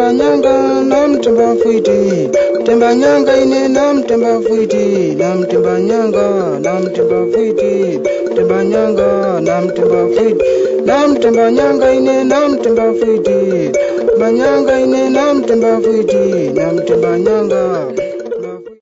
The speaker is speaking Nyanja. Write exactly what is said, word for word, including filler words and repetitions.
Temba nyanga nam temba fuiti, temba nyanga ine nam temba fuiti, nam temba nyanga nam temba fuiti, temba nyanga nam temba fuiti, nam temba nyanga ine nam temba fuiti, temba nyanga ine nam temba fuiti, nam temba nyanga.